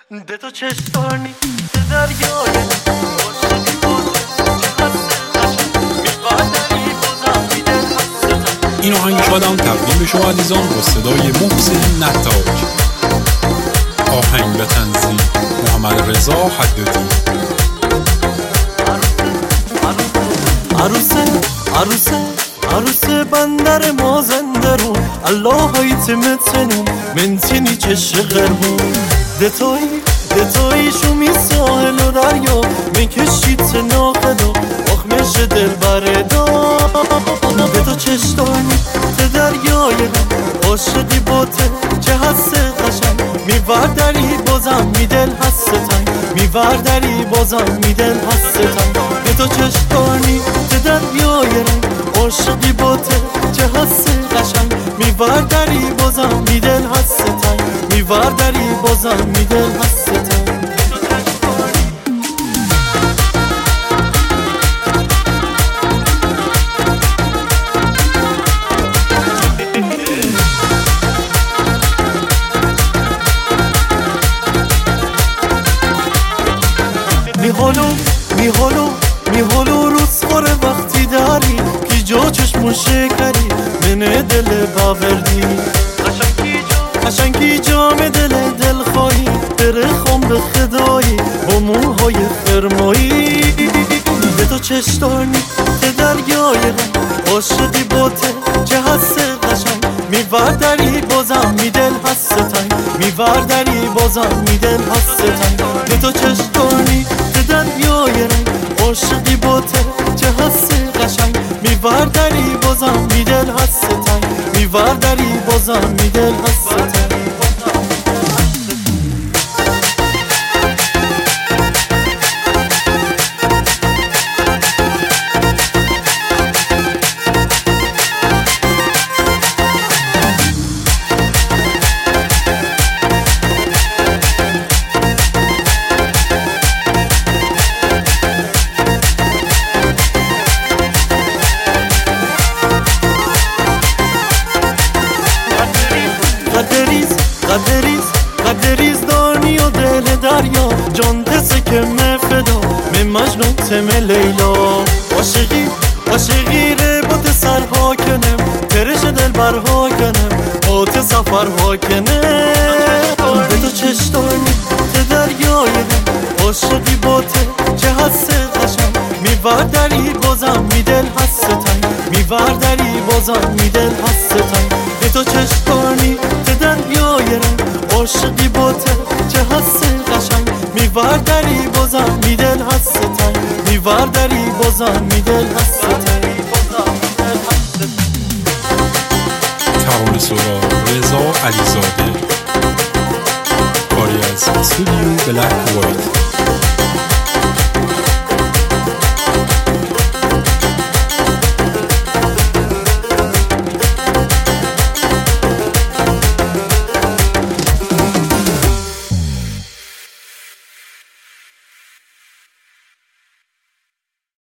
ده تو چشتانی ده دریای عاشقی بازه چه هسته قشنگ میبادری بازم میده هسته. این آهنگ شادم تقدیم به شما عزیزان با صدای محسن نتاج. آهنگ به تنظیم محمد رضا حدادی. عروسه بندر مازندرون الله های تمتنون منتینی چش غربون دتایی شومی ساحل و دریا من کشید ناقدا آخمش دل بردا دتو چشتانی ته دریای عاشقی باته چه هسته قشنگ میوردری بازم میدل هسته تنگ میوردری بازم میدل هسته تنگ دتو چشتانی ته دریای عاشقی باته چه هسته قشنگ میوردری بازم میدل هسته تنگ میوردری بازم میدل هسته تنگ. میحالو روز خوره وقتی داری کی جا چشمون شکری منه دل باوردی قشنگی جام دل خواهی بره خم به خدایی با موهای خرمایی به تو چشتانی ته دریای عاشقی باته چه هسته قشنگ میوردری بازم میدل هسته تنگ میوردری بازم میدل هسته تنگ به تو چشتانی ته دریای عاشقی باته چه هسته قشنگ میوردری بازم میدل هسته تنگ میوردری بازم میدل هسته تنگ. قدریز دانی و دل دریا جان دسته که مفدا من مجنون تم لیلا عاشقی ره بوت سرها کنم ترش دل برها کنم آت سفرها کنم به تو چشتانی ته دریای عاشقی باته چه هسته قشنگ میوردری بازم میدل هسته تنگ میوردری بازم میدل هسته تنگ به تو چشتانی ته دریای عاشقی باته چه هسته قشنگ میوردری بازم میدل هسته تنگ میوردری بازم میدل هسته تنگ. ترانه سرا رضا علیزاده، کاری از استودیو بلک وایت.